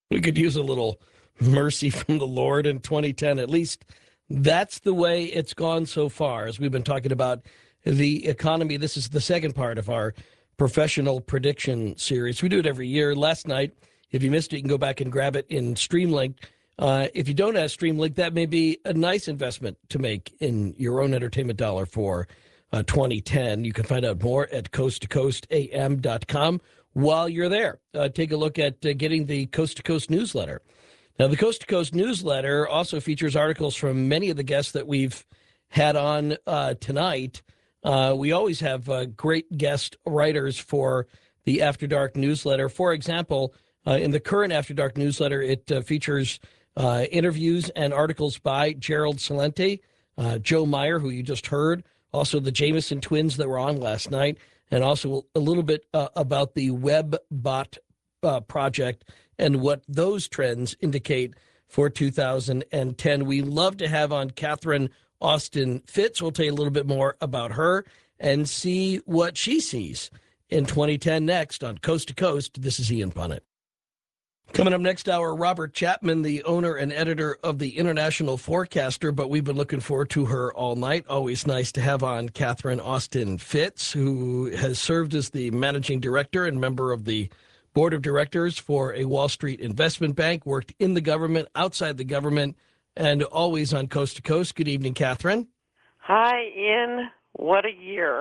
We could use a little mercy from the Lord in 2010. At least that's the way it's gone so far. As we've been talking about the economy, this is the second part of our professional prediction series. We do it every year. Last night, if you missed it, you can go back and grab it in Streamlink. If you don't have Streamlink, that may be a nice investment to make in your own entertainment dollar for 2010. You can find out more at coasttocoastam.com. While you're there, take a look at getting the Coast to Coast newsletter. Now, the Coast to Coast newsletter also features articles from many of the guests that we've had on tonight. We always have great guest writers for the After Dark newsletter. For example, in the current After Dark newsletter, it features interviews and articles by Gerald Celente, Joe Meyer, who you just heard, also the Jameson twins that were on last night, and also a little bit about the WebBot project and what those trends indicate for 2010. We love to have on Catherine Austin Fitts. We'll tell you a little bit more about her and see what she sees in 2010 next on Coast to Coast. This is Ian Punnett. Coming up next hour, Robert Chapman, the owner and editor of the International Forecaster, but we've been looking forward to her all night. Always nice to have on Catherine Austin Fitts, who has served as the managing director and member of the board of directors for a Wall Street investment bank, worked in the government, outside the government, and always on Coast to Coast. Good evening, Catherine. Hi, Ian. What a year.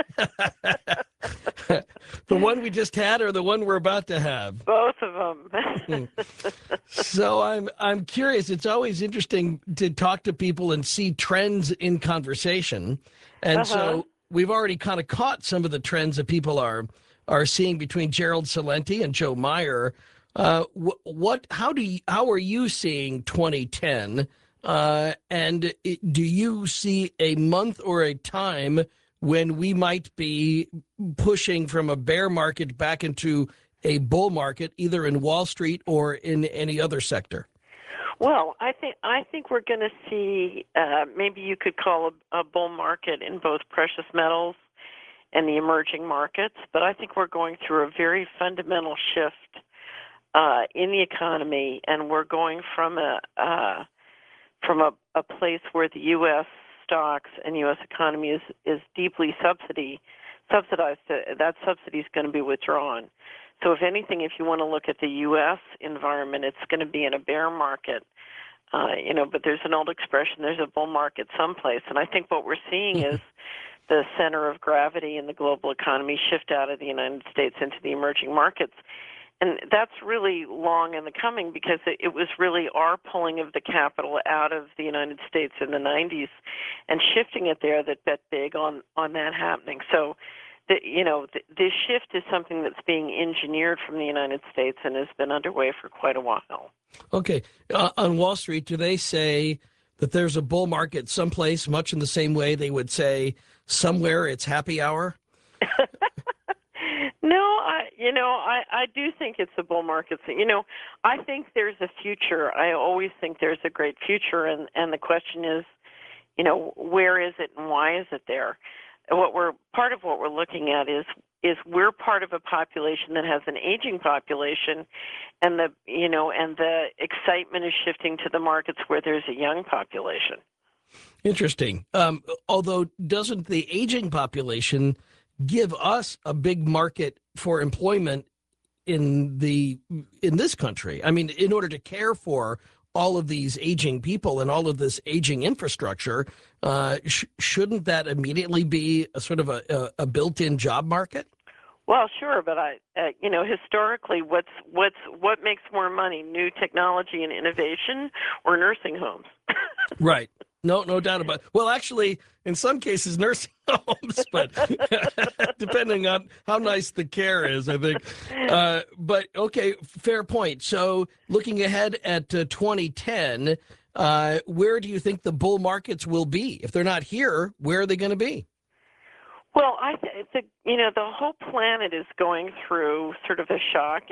The one we just had or the one we're about to have? Both of them. So I'm curious. It's always interesting to talk to people and see trends in conversation. And so we've already kind of caught some of the trends that people are seeing between Gerald Celente and Joe Meyer. How are you seeing 2010? And do you see a month or a time when we might be pushing from a bear market back into a bull market, either in Wall Street or in any other sector? Well, I think we're going to see maybe you could call a bull market in both precious metals and the emerging markets, but I think we're going through a very fundamental shift in the economy, and we're going from a place where the U.S. stocks and U.S. economy is deeply subsidized. That subsidy is going to be withdrawn. So if anything, if you want to look at the U.S. environment, it's going to be in a bear market. But there's an old expression, there's a bull market someplace. And I think what we're seeing is the center of gravity in the global economy shift out of the United States into the emerging markets. And that's really long in the coming because it was really our pulling of the capital out of the United States in the 90s and shifting it there that bet big on that happening. So, this shift is something that's being engineered from the United States and has been underway for quite a while. Okay. On Wall Street, do they say that there's a bull market someplace, much in the same way they would say somewhere it's happy hour? No, I do think it's a bull market. I think there's a future. I always think there's a great future, and the question is, where is it and why is it there? Part of what we're looking at is we're part of a population that has an aging population, and the excitement is shifting to the markets where there's a young population. Interesting. Although doesn't the aging population give us a big market for employment in this country? I mean, in order to care for all of these aging people and all of this aging infrastructure, shouldn't that immediately be a sort of a built-in job market? Well, sure, but historically, what makes more money, new technology and innovation, or nursing homes? Right. No doubt about it. Well, actually, in some cases, nursing homes, but depending on how nice the care is, I think. But, okay, fair point. So looking ahead at 2010, where do you think the bull markets will be? If they're not here, where are they going to be? Well, the whole planet is going through sort of a shock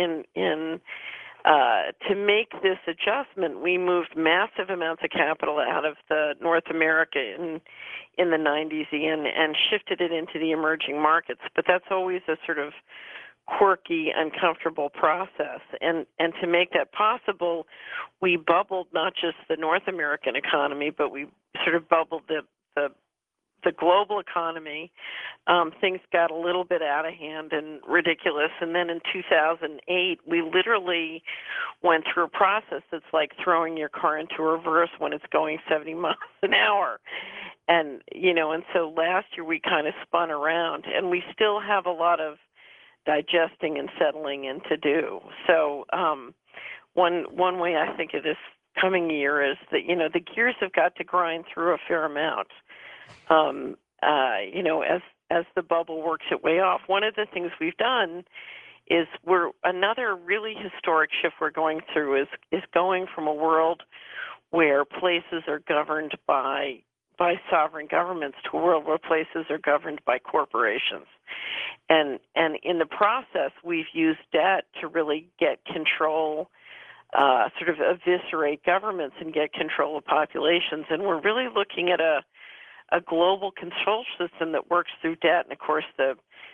to make this adjustment. We moved massive amounts of capital out of North America in the 90s and shifted it into the emerging markets. But that's always a sort of quirky, uncomfortable process. And to make that possible, we bubbled not just the North American economy, but we sort of bubbled the global economy. Things got a little bit out of hand and ridiculous. And then in 2008, we literally went through a process that's like throwing your car into reverse when it's going 70 miles an hour. And, and so last year we kind of spun around, and we still have a lot of digesting and settling in to do. So one way I think of this coming year is that, the gears have got to grind through a fair amount. As the bubble works its way off. One of the things we've done is another really historic shift we're going through is going from a world where places are governed by sovereign governments to a world where places are governed by corporations. And in the process, we've used debt to really get control, sort of eviscerate governments and get control of populations. And we're really looking at a global control system that works through debt. And of course, the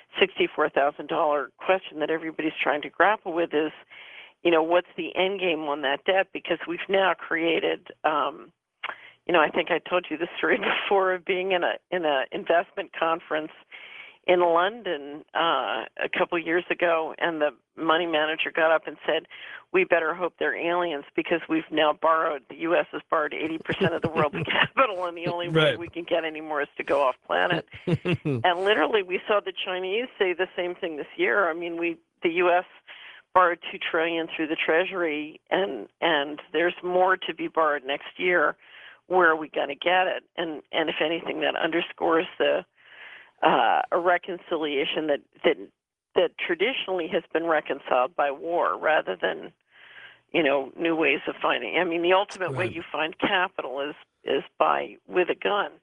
$64,000 question that everybody's trying to grapple with is, what's the end game on that debt? Because we've now created, I think I told you this story before of being in a investment conference in London a couple years ago, and the money manager got up and said, we better hope they're aliens because we've now borrowed, the U.S. has borrowed 80% of the world's capital, and the only way we can get any more is to go off planet. And literally we saw the Chinese say the same thing this year. I mean, the U.S. borrowed $2 trillion through the Treasury, and there's more to be borrowed next year. Where are we going to get it? And if anything, that underscores a reconciliation that traditionally has been reconciled by war rather than, new ways of finding. I mean, the ultimate way you find capital is with a gun.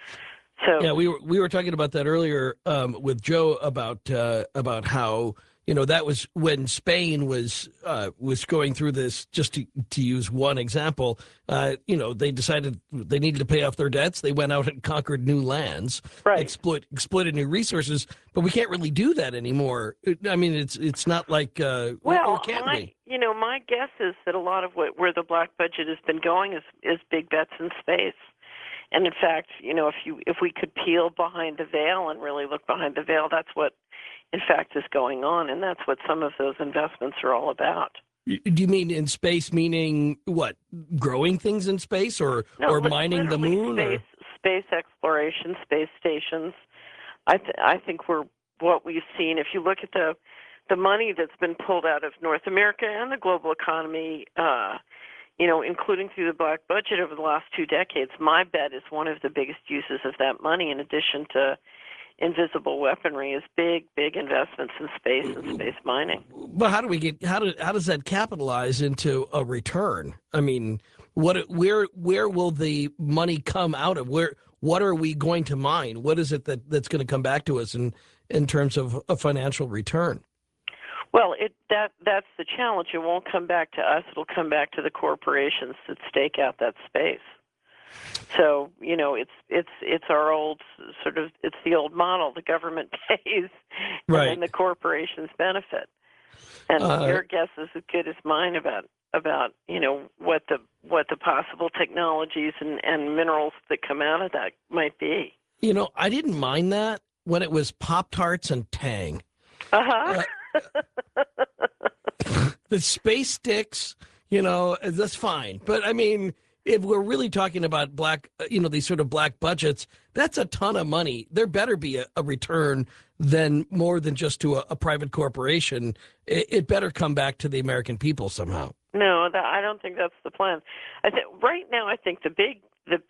So yeah, we were talking about that earlier with Joe about how that was when Spain was going through this. Just to use one example, they decided they needed to pay off their debts. They went out and conquered new lands, exploited new resources. But we can't really do that anymore. I mean, it's not like or can we? My guess is that a lot of where the black budget has been going is big bets in space. And in fact, if we could peel behind the veil and really look behind the veil, that's what, in fact, is going on, and that's what some of those investments are all about. Do you mean in space, meaning what? Growing things in space, or mining the moon? Space exploration, space stations. I think what we've seen. If you look at the money that's been pulled out of North America and the global economy, including through the black budget over the last 2 decades, my bet is one of the biggest uses of that money, in addition to invisible weaponry, is big investments in space and space mining. But how does that capitalize into a return? I mean, where will the money come out of? What are we going to mine? What is it that's going to come back to us in terms of a financial return? Well, that's the challenge. It won't come back to us. It'll come back to the corporations that stake out that space. So, it's our old it's the old model. The government pays, right, and the corporations benefit. And your guess is as good as mine about what the possible technologies and minerals that come out of that might be. I didn't mind that when it was Pop-Tarts and Tang. The space sticks, that's fine. But I mean, if we're really talking about these sort of black budgets, that's a ton of money. There better be a return more than just to a private corporation. It better come back to the American people somehow. No, I don't think that's the plan. Right now, I think the big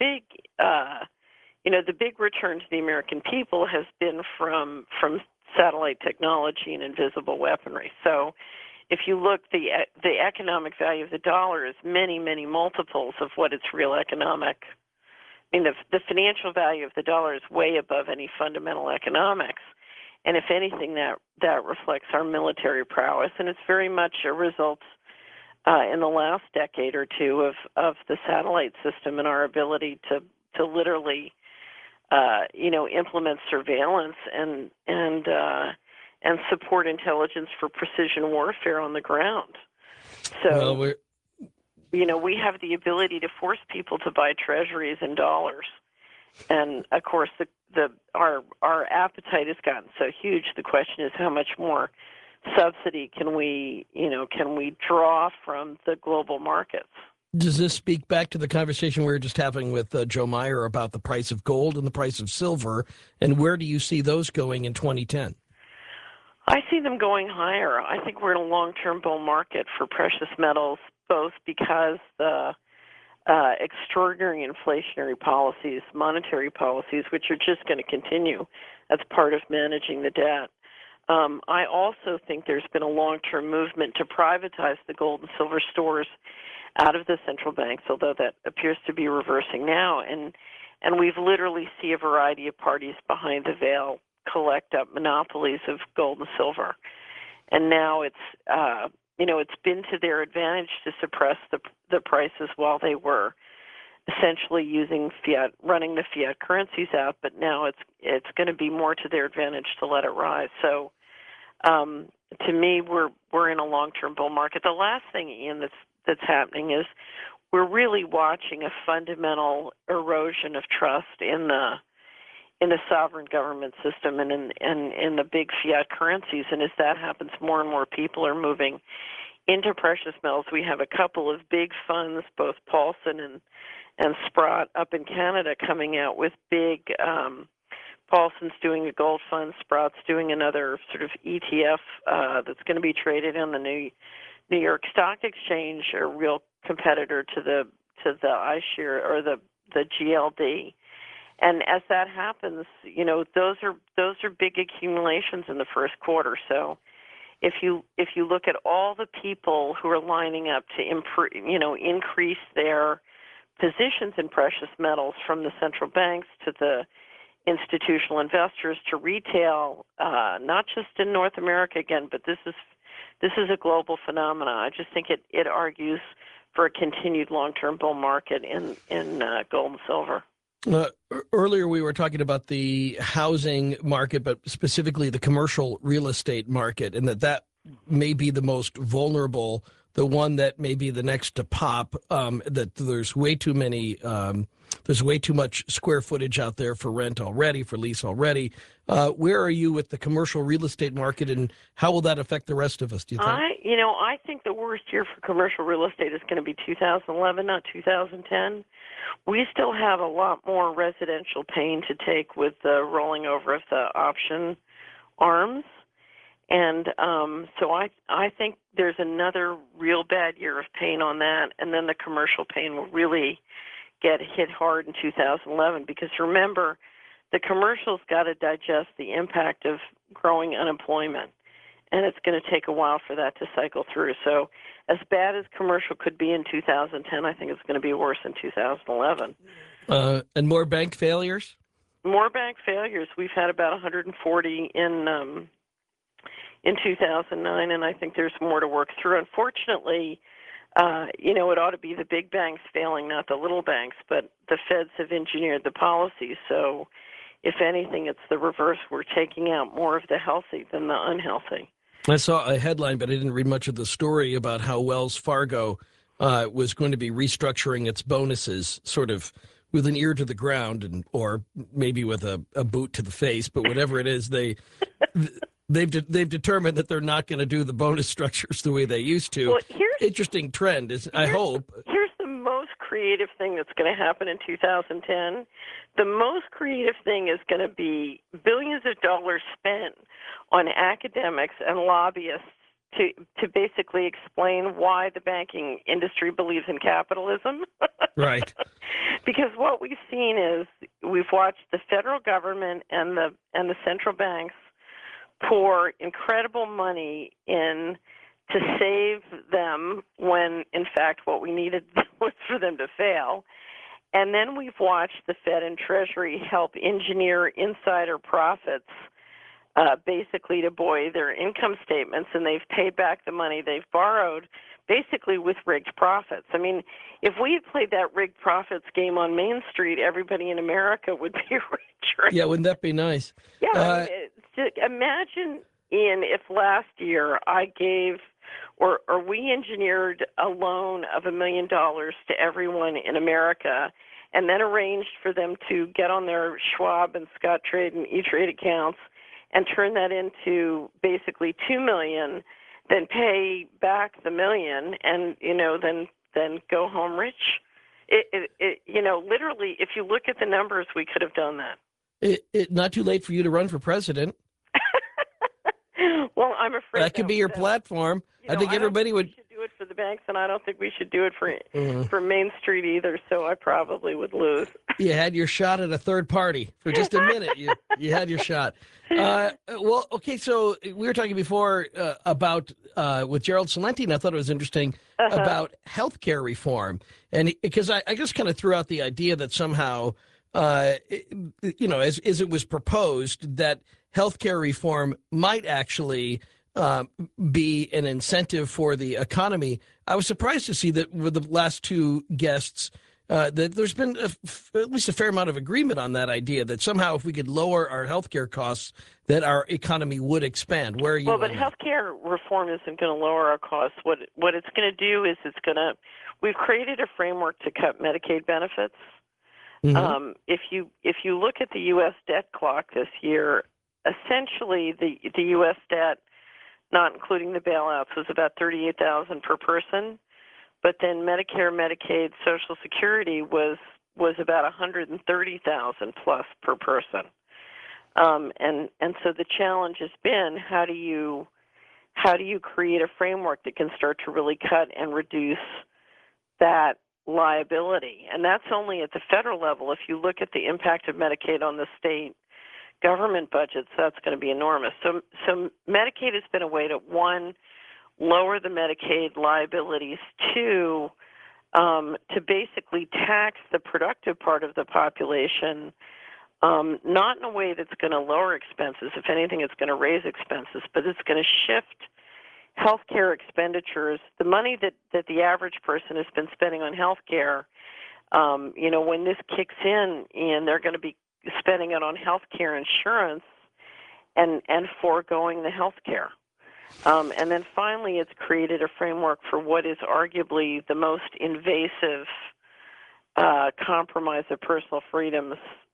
return to the American people has been from satellite technology and invisible weaponry. So if you look, the economic value of the dollar is many, many multiples of what its real economic. I mean, the financial value of the dollar is way above any fundamental economics. And if anything, that reflects our military prowess. And it's very much a result in the last decade or two of the satellite system and our ability to literally implement surveillance and and support intelligence for precision warfare on the ground. So, Well, we have the ability to force people to buy treasuries in dollars. And of course, our appetite has gotten so huge. The question is, how much more subsidy can we draw from the global markets? does this speak back to the conversation we were just having with Joe Meyer about the price of gold and the price of silver? And where do you see those going in 2010? I see them going higher. I think we're in a long-term bull market for precious metals, both because the extraordinary inflationary policies, monetary policies, which are just going to continue as part of managing the debt. I also think there's been a long-term movement to privatize the gold and silver stores out of the central banks, although that appears to be reversing now. And we've literally see a variety of parties behind the veil collect up monopolies of gold and silver. And now it's been to their advantage to suppress the prices while they were essentially using fiat, running the fiat currencies out. But now it's going to be more to their advantage to let it rise. So to me, we're in a long-term bull market. The last thing, Ian, that's happening is we're really watching a fundamental erosion of trust in the sovereign government system and in the big fiat currencies. And as that happens, more and more people are moving into precious metals. We have a couple of big funds, both Paulson and Sprott up in Canada, coming out with big. Paulson's doing a gold fund. Sprott's doing another sort of ETF that's going to be traded on the New York Stock Exchange, a real competitor to the iShares or the GLD. And as that happens, those are big accumulations in the first quarter. So if you look at all the people who are lining up to increase their positions in precious metals, from the central banks to the institutional investors to retail, not just in North America again, but this is a global phenomenon. I just think it argues for a continued long-term bull market in gold and silver. Earlier, we were talking about the housing market, but specifically the commercial real estate market, and that may be the most vulnerable, the one that may be the next to pop, that there's way too many, there's way too much square footage out there for rent already, for lease already. Where are you with the commercial real estate market, and how will that affect the rest of us, do you think? I think the worst year for commercial real estate is going to be 2011, not 2010. We still have a lot more residential pain to take with the rolling over of the option arms. And so I think there's another real bad year of pain on that, and then the commercial pain will really get hit hard in 2011, because remember, the commercial's got to digest the impact of growing unemployment, and it's going to take a while for that to cycle through. So as bad as commercial could be in 2010, I think it's going to be worse in 2011. And more bank failures? More bank failures. We've had about 140 in 2009, and I think there's more to work through. Unfortunately, it ought to be the big banks failing, not the little banks, but the feds have engineered the policy. So if anything, it's the reverse. We're taking out more of the healthy than the unhealthy. I saw a headline, but I didn't read much of the story, about how Wells Fargo was going to be restructuring its bonuses sort of with an ear to the ground, or maybe with a boot to the face, but whatever it is, they've determined that they're not going to do the bonus structures the way they used to. Well, interesting trend, I hope. Here's the most creative thing that's going to happen in 2010. The most creative thing is going to be billions of dollars spent on academics and lobbyists to basically explain why the banking industry believes in capitalism. Right. Because what we've seen is we've watched the federal government and the central banks pour incredible money in to save them when, in fact, what we needed was for them to fail. And then we've watched the Fed and Treasury help engineer insider profits, basically to buoy their income statements, and they've paid back the money they've borrowed, basically with rigged profits. I mean, if we had played that rigged profits game on Main Street, everybody in America would be rich. Right? Yeah, wouldn't that be nice? Yeah, imagine Ian, if last year I gave or we engineered a loan of $1 million to everyone in America and then arranged for them to get on their Schwab and Scottrade and E-Trade accounts and turn that into basically $2 million, then pay back the $1 million and, then go home rich. Literally, if you look at the numbers, we could have done that. Not too late for you to run for president. Well, I'm afraid that could be your platform. I think everybody would. We should do it for the banks, and I don't think we should do it for Main Street either. So I probably would lose. You had your shot at a third party for just a minute. You had your shot. Well, okay. So we were talking before about with Gerald Celente, and I thought it was interesting about healthcare reform, and because I just kind of threw out the idea that somehow, as it was proposed, that healthcare reform might actually be an incentive for the economy. I was surprised to see that with the last two guests, that there's been at least a fair amount of agreement on that idea that somehow if we could lower our healthcare costs, that our economy would expand. Where are you? Well, but healthcare reform isn't going to lower our costs. What it's going to do is we've created a framework to cut Medicaid benefits. Mm-hmm. If you look at the U.S. debt clock this year, essentially the U.S. debt, not including the bailouts, was about $38,000 per person. But then Medicare, Medicaid, Social Security was about $130,000 plus per person. And so the challenge has been how do you create a framework that can start to really cut and reduce that liability? And that's only at the federal level. If you look at the impact of Medicaid on the state government budgets, that's going to be enormous. So Medicaid has been a way to, one, lower the Medicaid liabilities, two, to basically tax the productive part of the population, not in a way that's going to lower expenses. If anything, it's going to raise expenses, but it's going to shift healthcare expenditures, the money that the average person has been spending on healthcare. When this kicks in, and they're going to be spending it on healthcare insurance and foregoing the healthcare. And then finally, it's created a framework for what is arguably the most invasive compromise of personal freedoms,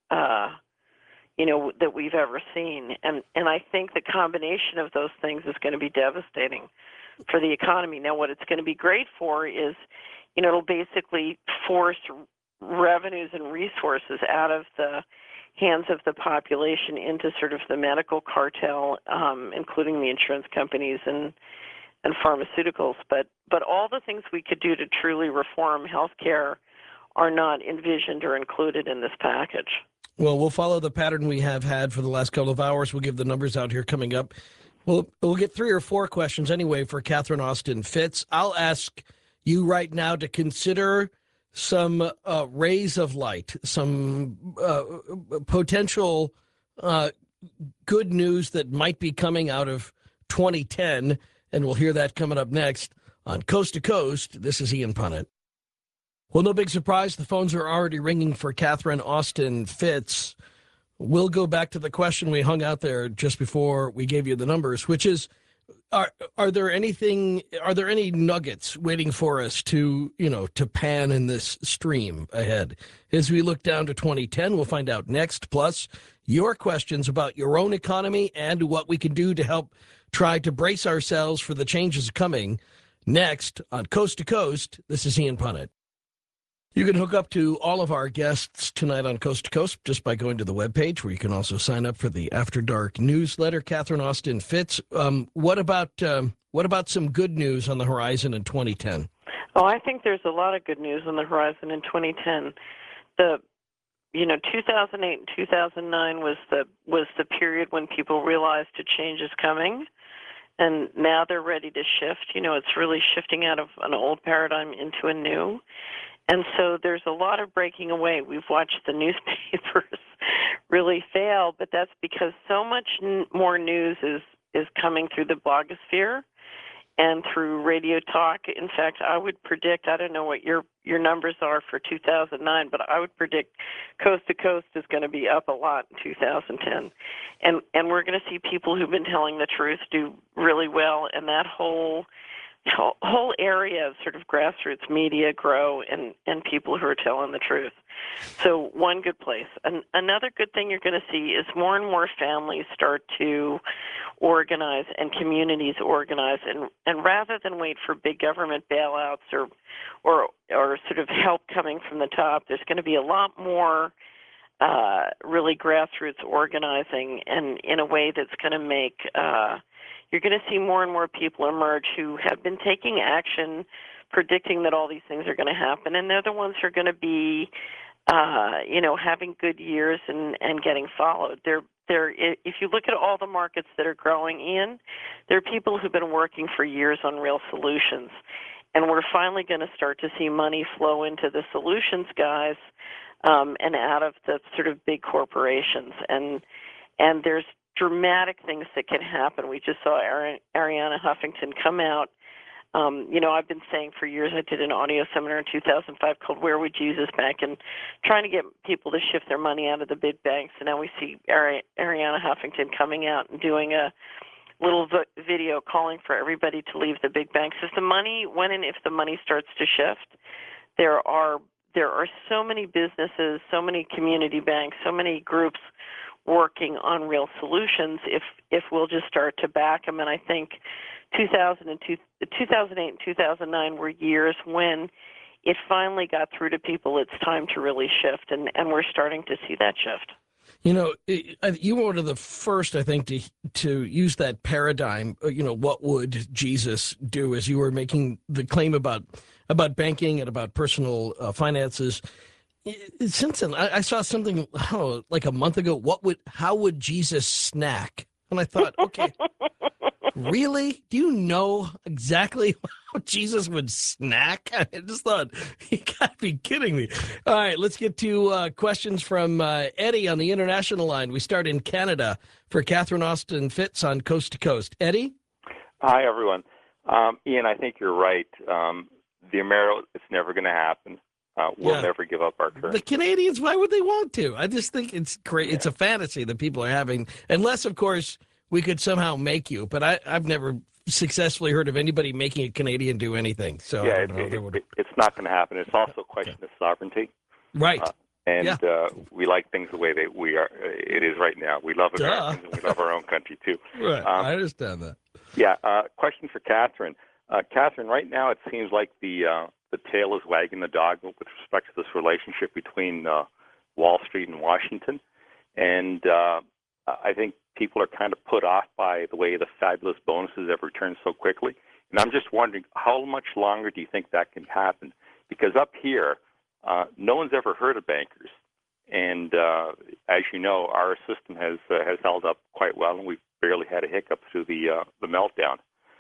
that we've ever seen. And I think the combination of those things is going to be devastating for the economy. Now, what it's going to be great for is, it'll basically force revenues and resources out of the hands of the population into sort of the medical cartel, including the insurance companies and pharmaceuticals. But all the things we could do to truly reform healthcare are not envisioned or included in this package. Well, we'll follow the pattern we have had for the last couple of hours. We'll give the numbers out here coming up. We'll get 3 or 4 questions anyway for Catherine Austin Fitts. I'll ask you right now to consider some rays of light, some potential good news that might be coming out of 2010, and we'll hear that coming up next on Coast to Coast. This is Ian Punnett. Well, no big surprise. The phones are already ringing for Catherine Austin Fitts. We'll go back to the question we hung out there just before we gave you the numbers, which is, are there any nuggets waiting for us to pan in this stream ahead? As we look down to 2010, we'll find out next. Plus, your questions about your own economy and what we can do to help try to brace ourselves for the changes coming. Next on Coast to Coast, this is Ian Punnett. You can hook up to all of our guests tonight on Coast to Coast just by going to the webpage, where you can also sign up for the After Dark newsletter. Catherine Austin Fitts, what about some good news on the horizon in 2010? Oh, I think there's a lot of good news on the horizon in 2010. 2008 and 2009 was the period when people realized a change is coming, and now they're ready to shift. It's really shifting out of an old paradigm into a new. And so there's a lot of breaking away. We've watched the newspapers really fail, but that's because so much more news is coming through the blogosphere. and through radio talk. In fact, I would predict, I don't know what your numbers are for 2009, but I would predict Coast to Coast is going to be up a lot in 2010. And we're going to see people who've been telling the truth do really well, and that whole area of sort of grassroots media grow, and people who are telling the truth. So one good place. Another good thing you're going to see is more and more families start to organize and communities organize, and rather than wait for big government bailouts or sort of help coming from the top, there's going to be a lot more really grassroots organizing, and in a way that's going to make you're going to see more and more people emerge who have been taking action, predicting that all these things are going to happen, and they're the ones who are going to be having good years and getting followed. If you look at all the markets that are growing in, there are people who've been working for years on real solutions. And we're finally going to start to see money flow into the solutions guys and out of the sort of big corporations. And there's dramatic things that can happen. We just saw Arianna Huffington come out. I've been saying for years, I did an audio seminar in 2005 called Where Would Jesus Bank, and trying to get people to shift their money out of the big banks. And now we see Arianna Huffington coming out and doing a little video calling for everybody to leave the big banks. If the money, when and if the money starts to shift, there are so many businesses, so many community banks, so many groups working on real solutions if we'll just start to back them. And I think 2008 and 2009 were years when it finally got through to people it's time to really shift, and we're starting to see that shift. You were one of the first, I think, to use that paradigm, what would Jesus do, as you were making the claim about banking and about personal finances. Since then, I saw something like a month ago. How would Jesus snack? And I thought, okay, really? Do you know exactly how Jesus would snack? I just thought, you got to be kidding me. All right, let's get to questions from Eddie on the international line. We start in Canada for Catherine Austin Fitts on Coast to Coast. Eddie? Hi, everyone. Ian, I think you're right. The Amero, it's never going to happen. We'll never give up our currency. The Canadians, why would they want to? I just think it's great. Yeah. It's a fantasy that people are having, unless, of course, we could somehow make you. But I've never successfully heard of anybody making a Canadian do anything. So yeah, it's not going to happen. It's also a question of sovereignty. Right. We like things the way that we are. It is right now. We love Americans and we love our own country too. Right. I understand that. Yeah. Question for Catherine. Catherine, right now it seems like the tail is wagging the dog with respect to this relationship between Wall Street and Washington. And I think people are kind of put off by the way the fabulous bonuses have returned so quickly. And I'm just wondering, how much longer do you think that can happen? Because up here, no one's ever heard of bankers. And as you know, our system has held up quite well, and we've barely had a hiccup through the meltdown.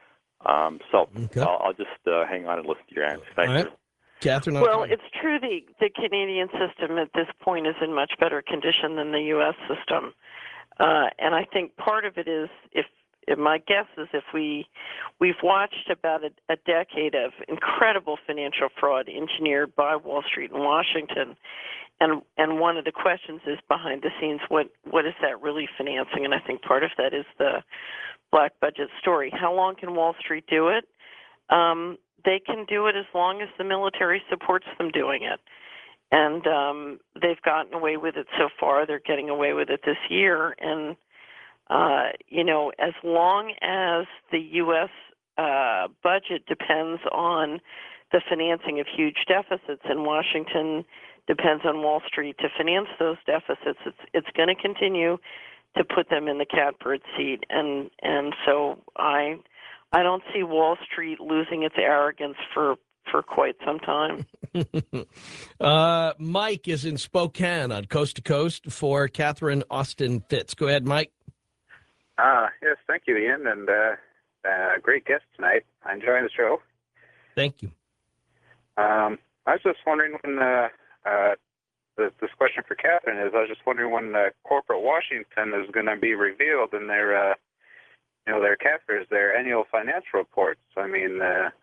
Okay. I'll just hang on and listen to your answer. Thank you. Catherine? Well, it's true the Canadian system at this point is in much better condition than the U.S. system. And I think part of it is, if my guess is, if we've watched about a decade of incredible financial fraud engineered by Wall Street and Washington, and one of the questions is behind the scenes, what is that really financing? And I think part of that is the black budget story. How long can Wall Street do it? They can do it as long as the military supports them doing it. And they've gotten away with it so far. They're getting away with it this year. And, as long as the U.S. Budget depends on the financing of huge deficits, and Washington depends on Wall Street to finance those deficits, it's going to continue to put them in the catbird seat. And so I don't see Wall Street losing its arrogance for quite some time. Mike is in Spokane on Coast to Coast for Catherine Austin Fitts. Go ahead, Mike. Yes, thank you, Ian, and great guest tonight. I'm enjoying the show. Thank you. I was just wondering when this question for Catherine is, I was just wondering when corporate Washington is going to be revealed, and their their CAFRs, their annual financial reports. I mean,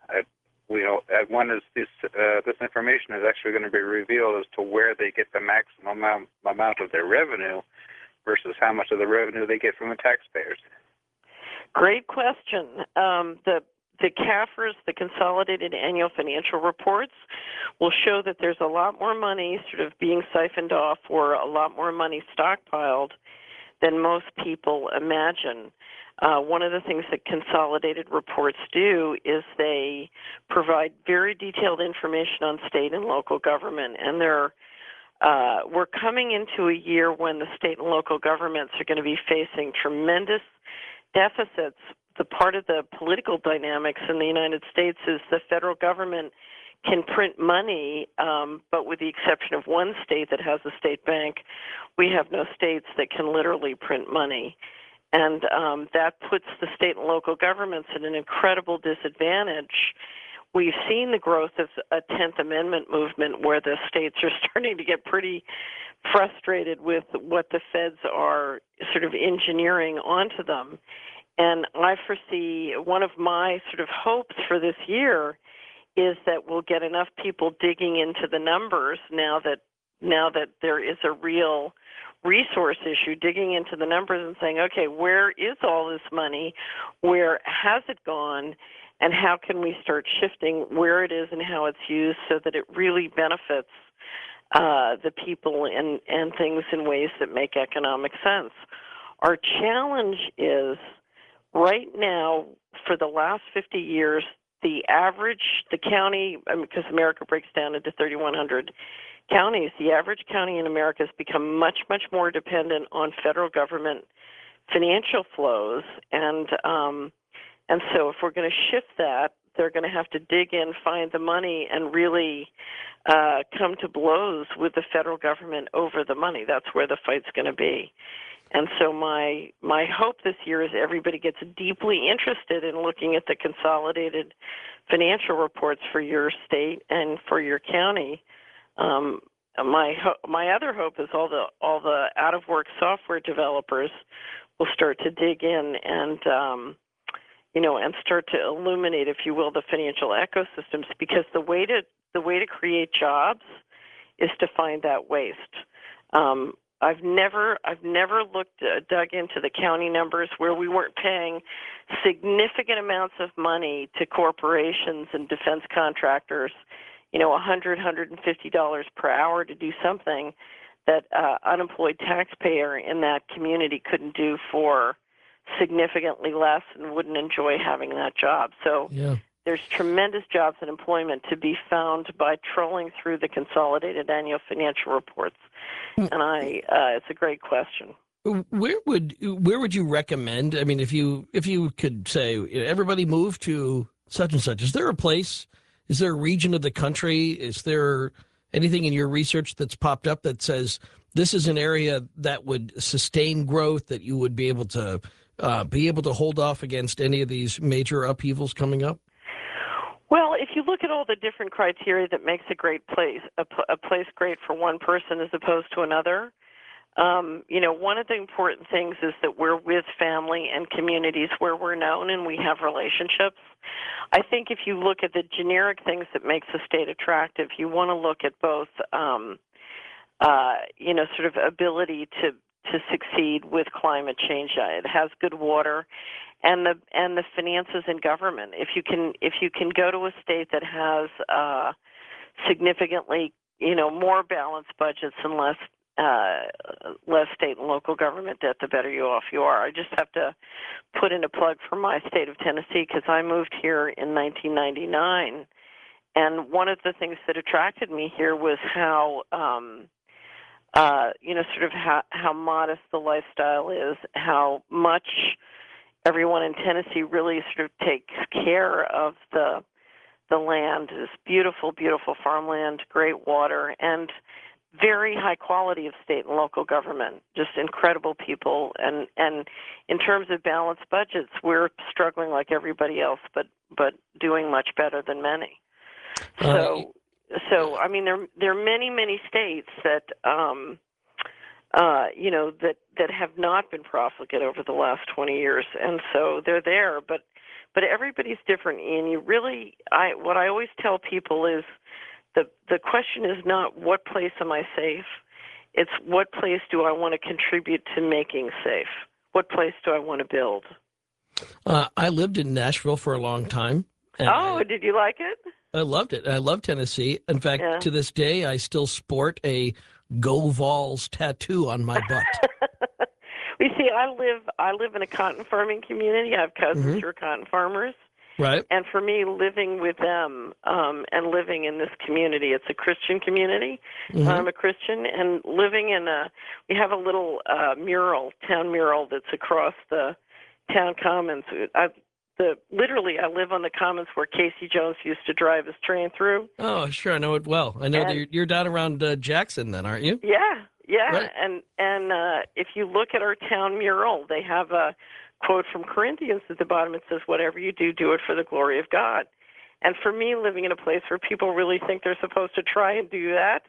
one is this information is actually going to be revealed as to where they get the maximum amount of their revenue versus how much of the revenue they get from the taxpayers. Great question. The CAFRs, the Consolidated Annual Financial Reports, will show that there's a lot more money sort of being siphoned off or a lot more money stockpiled than most people imagine. One of the things that consolidated reports do is they provide very detailed information on state and local government, and we're coming into a year when the state and local governments are going to be facing tremendous deficits. The part of the political dynamics in the United States is the federal government can print money, but with the exception of one state that has a state bank, we have no states that can literally print money. And that puts the state and local governments at an incredible disadvantage. We've seen the growth of a 10th Amendment movement where the states are starting to get pretty frustrated with what the feds are sort of engineering onto them. And I foresee one of my sort of hopes for this year is that we'll get enough people digging into the numbers now that there is a real resource issue, digging into the numbers and saying, okay, where is all this money? Where has it gone? And how can we start shifting where it is and how it's used so that it really benefits the people and things in ways that make economic sense? Our challenge is right now, for the last 50 years, the county, because America breaks down into 3,100 counties, the average county in America has become much, much more dependent on federal government financial flows. And so if we're going to shift that, they're going to have to dig in, find the money, and really come to blows with the federal government over the money. That's where the fight's going to be. And so my hope this year is everybody gets deeply interested in looking at the consolidated financial reports for your state and for your county. My other hope is all the out of work software developers will start to dig in and and start to illuminate, if you will, the financial ecosystems, because the way to create jobs is to find that waste. I've never dug into the county numbers where we weren't paying significant amounts of money to corporations and defense contractors, $100, $150 per hour to do something that unemployed taxpayer in that community couldn't do for significantly less and wouldn't enjoy having that job. So there's tremendous jobs and employment to be found by trolling through the consolidated annual financial reports. And it's a great question. Where would you recommend? I mean, if you could say everybody move to such and such, is there a place? Is there a region of the country? Is there anything in your research that's popped up that says this is an area that would sustain growth, that you would be able to hold off against any of these major upheavals coming up? Well, if you look at all the different criteria that makes a great place, a place great for one person as opposed to another, one of the important things is that we're with family and communities where we're known and we have relationships. I think if you look at the generic things that makes a state attractive, you want to look at both, sort of ability to succeed with climate change. It has good water, and the finances in government. If you can go to a state that has significantly more balanced budgets and less state and local government debt, the better off you are. I just have to put in a plug for my state of Tennessee because I moved here in 1999, and one of the things that attracted me here was how how modest the lifestyle is, how much everyone in Tennessee really sort of takes care of the land. This beautiful, beautiful farmland, great water, and very high quality of state and local government, just incredible people. And in terms of balanced budgets, we're struggling like everybody else, but doing much better than many. So I mean, there are many, many states that that have not been profligate over the last 20 years, and so they're there. But everybody's different, and what I always tell people is the question is not what place am I safe, it's what place do I want to contribute to making safe. What place do I want to build? I lived in Nashville for a long time. And did you like it? I loved it. I love Tennessee. In fact, to this day, I still sport a Go Vols tattoo on my butt. You see, I live in a cotton farming community. I have cousins who are cotton farmers. Right. And for me, living with them and living in this community, it's a Christian community. I'm a Christian, and living we have a little town mural that's across the town commons. I live on the commons where Casey Jones used to drive his train through. Oh, sure, I know it well. I know that you're down around Jackson, then, aren't you? Yeah. Right. And if you look at our town mural, they have a quote from Corinthians at the bottom. It says, "Whatever you do, do it for the glory of God." And for me, living in a place where people really think they're supposed to try and do that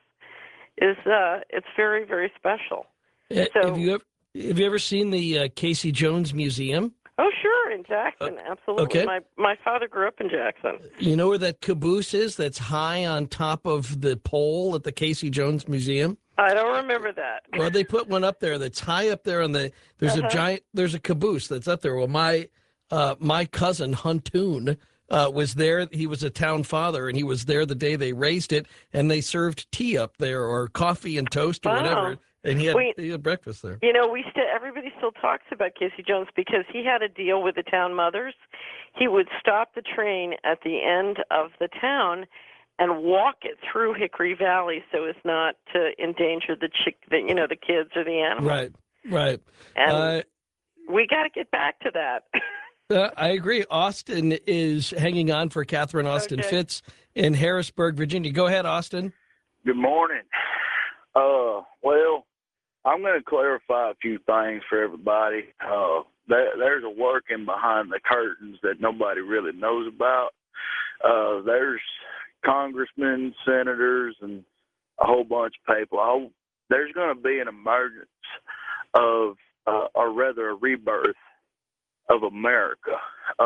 it's very, very special. So, have you ever seen the Casey Jones Museum? Oh, sure, in Jackson, absolutely. Okay. My father grew up in Jackson. You know where that caboose is that's high on top of the pole at the Casey Jones Museum? I don't remember that. Well, they put one up there that's high up there on there's a caboose that's up there. Well, my cousin Huntoon was there. He was a town father, and he was there the day they raised it, and they served tea up there or coffee and toast or whatever. And he had breakfast there. Everybody still talks about Casey Jones because he had a deal with the town mothers. He would stop the train at the end of the town and walk it through Hickory Valley so as not to endanger the kids or the animals. Right. And we got to get back to that. I agree. Austin is hanging on for Catherine Austin Fitts in Harrisburg, Virginia. Go ahead, Austin. Good morning. Well, I'm going to clarify a few things for everybody. There's a working behind the curtains that nobody really knows about. There's congressmen, senators, and a whole bunch of people. There's going to be an emergence of, or rather a rebirth of America.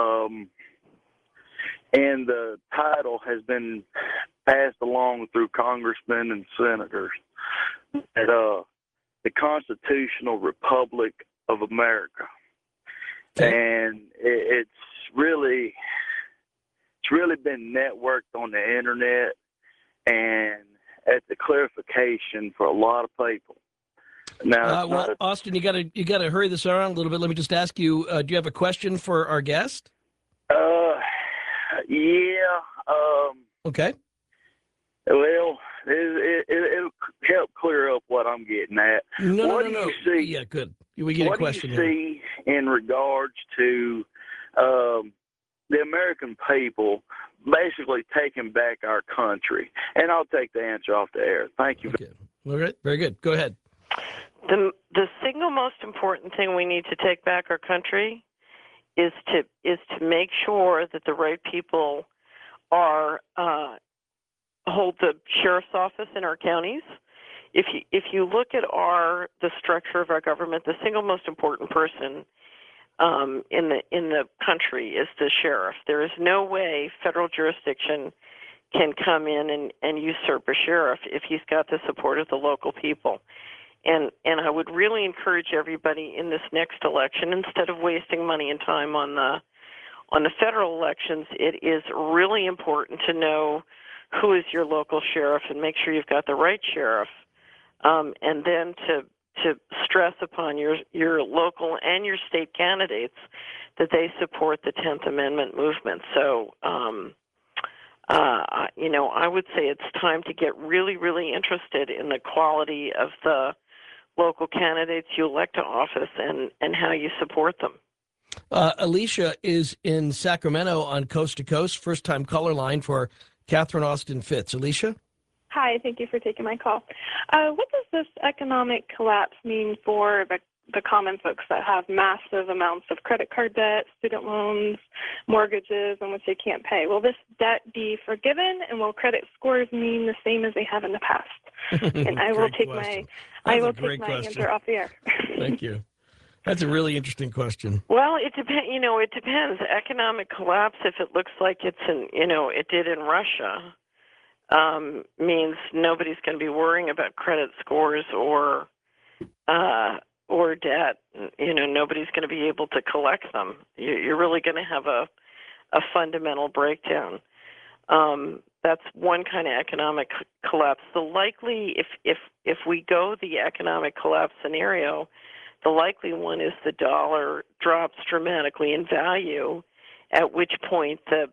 And the title has been passed along through congressmen and senators that the Constitutional Republic of America. And it's really been networked on the internet, and it's a clarification for a lot of people. Now, Austin, you got to hurry this around a little bit. Let me just ask you: do you have a question for our guest? Yeah. Okay. Well, it'll help clear up what I'm getting at. No. You see? Yeah, good. We get a question What do you see in regards to the American people basically taking back our country? And I'll take the answer off the air. Thank you. Okay. All right. Very good. Go ahead. The single most important thing we need to take back our country is to make sure that the right people are hold the sheriff's office in our counties. If you look at the structure of our government, the single most important person in the country is the sheriff. There is no way federal jurisdiction can come in and usurp a sheriff if he's got the support of the local people. And I would really encourage everybody in this next election, instead of wasting money and time on the federal elections, it is really important to know who is your local sheriff and make sure you've got the right sheriff, and then to stress upon your local and your state candidates that they support the 10th Amendment movement. So, I would say it's time to get really, really interested in the quality of the local candidates you elect to office and how you support them. Alicia is in Sacramento on Coast to Coast, first-time caller line for Catherine Austin Fitts. Alicia? Hi, thank you for taking my call. What does this economic collapse mean for the common folks that have massive amounts of credit card debt, student loans, mortgages in which they can't pay? Will this debt be forgiven, and will credit scores mean the same as they have in the past? And I will Great take question. my That's a great my question. answer off the air. Thank you. That's a really interesting question. Well, it depends. It depends. Economic collapse, if it looks like it's it did in Russia, means nobody's going to be worrying about credit scores or debt. Nobody's going to be able to collect them. You're really going to have a fundamental breakdown. That's one kind of economic collapse. The likely, if we go the economic collapse scenario, the likely one is the dollar drops dramatically in value, at which point the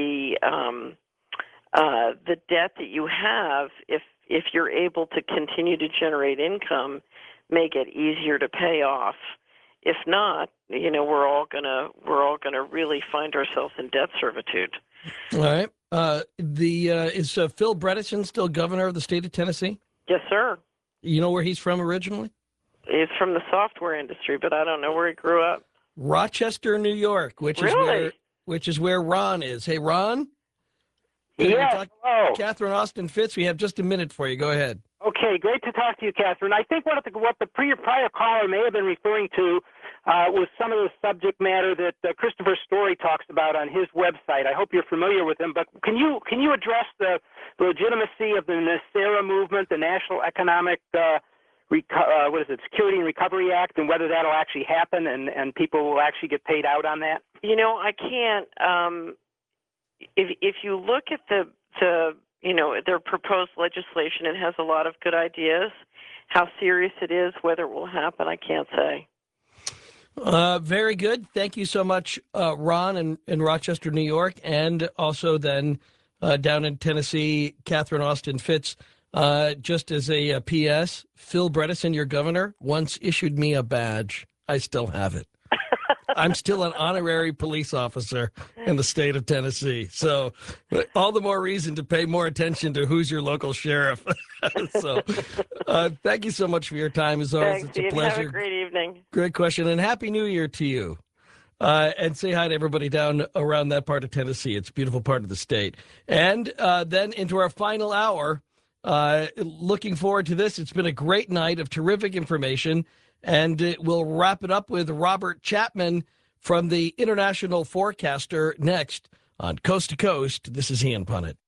debt that you have, if you're able to continue to generate income, may get easier to pay off. If not, we're all gonna really find ourselves in debt servitude. All right. Is Phil Bredesen still governor of the state of Tennessee? Yes, sir. You know where he's from originally? He's from the software industry, but I don't know where he grew up. Rochester, New York, which Really? is where Ron is. Hey, Ron. Good to Yes, talk- hello. Catherine Austin Fitz. We have just a minute for you. Go ahead. Okay, great to talk to you, Catherine. I think what the prior caller may have been referring to was some of the subject matter that Christopher Story talks about on his website. I hope you're familiar with him, but can you address the legitimacy of the NESARA movement, the National Economic Security and Recovery Act, and whether that'll actually happen and people will actually get paid out on that? I can't. If you look at their proposed legislation, it has a lot of good ideas. How serious it is, whether it will happen, I can't say. Very good. Thank you so much, Ron in Rochester, New York, and also then down in Tennessee, Catherine Austin Fitz. Just as a P.S., Phil Bredesen, your governor, once issued me a badge. I still have it. I'm still an honorary police officer in the state of Tennessee. So all the more reason to pay more attention to who's your local sheriff. So thank you so much for your time. As always, Thanks, it's a Steve. pleasure. Have a great evening. Great question. And Happy New Year to you. And say hi to everybody down around that part of Tennessee. It's a beautiful part of the state. And then into our final hour, looking forward to this. It's been a great night of terrific information. And we'll wrap it up with Robert Chapman from the International Forecaster next on Coast to Coast. This is Ian Punnett.